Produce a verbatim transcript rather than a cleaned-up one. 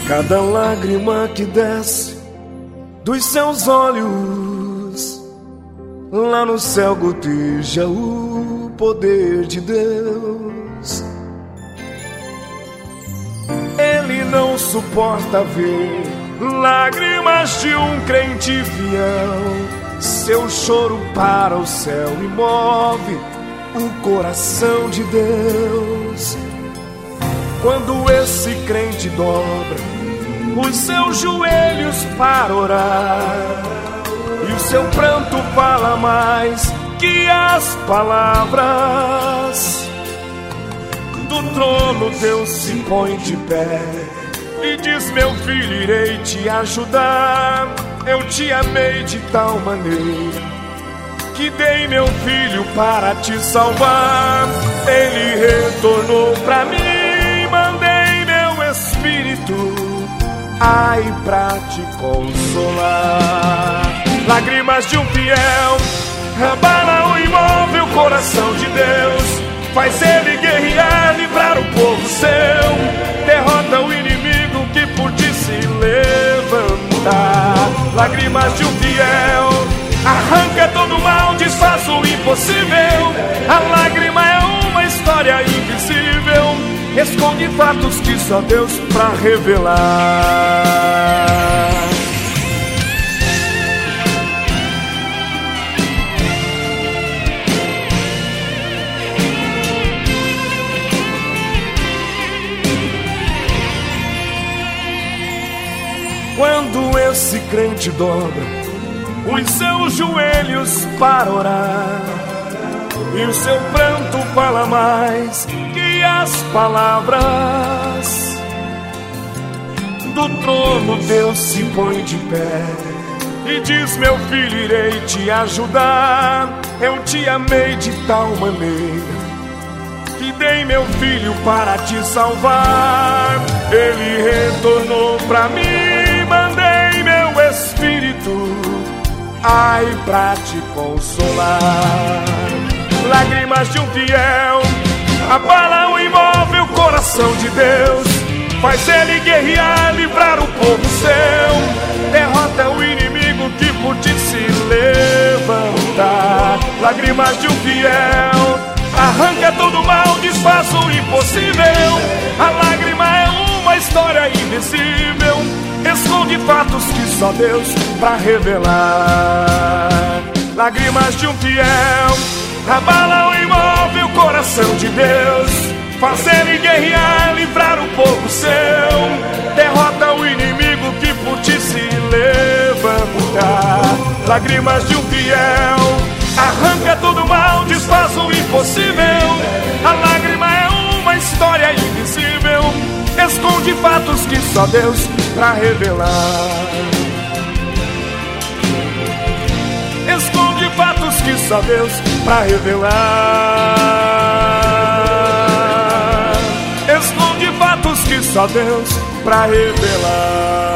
Cada lágrima que desce dos seus olhos, lá no céu goteja o poder de Deus. Ele não suporta ver lágrimas de um crente fiel. Seu choro para o céu e move o coração de Deus. Quando esse crente dobra os seus joelhos para orar, e o seu pranto fala mais que as palavras, do trono Deus se põe de pé e diz: meu filho, irei te ajudar. Eu te amei de tal maneira que dei meu filho para te salvar. Ele retornou pra mim, mandei meu espírito, ai, pra te consolar. Lágrimas de um fiel abalam e movem o coração de Deus. Faz ele guerrear, livrar o povo seu. Derrota o inimigo que por ti se levanta. Lágrimas de um fiel arranca todo o mal, desfaz o impossível. A lágrima é uma história invisível, esconde fatos que só Deus pra revelar. Quando esse crente dobra os seus joelhos para orar, e o seu pranto fala mais que as palavras, do trono Deus se põe de pé e diz: meu filho, irei te ajudar. Eu te amei de tal maneira que dei meu filho para te salvar. Ele retornou pra mim, mandei meu espírito, ai, pra te consolar. Lágrimas de um fiel abalam e movem o coração de Deus. Faz ele guerrear, livrar o povo seu. Derrota o inimigo que por ti se levanta. Lágrimas de um fiel arranca todo o mal, desfaz o impossível. A lágrima é uma história invisível, esconde fatos que só Deus pra revelar. Lágrimas de um fiel abalam e movem o coração de Deus. Faz ele guerrear, livrar o povo seu. Derrota o inimigo que por ti se levanta. Lágrimas de um fiel arranca todo o mal, desfaz o impossível. A lágrima é uma história invisível, esconde fatos que só Deus pra revelar. Esconde fatos que só Deus pra revelar. Esconde fatos que só Deus pra revelar.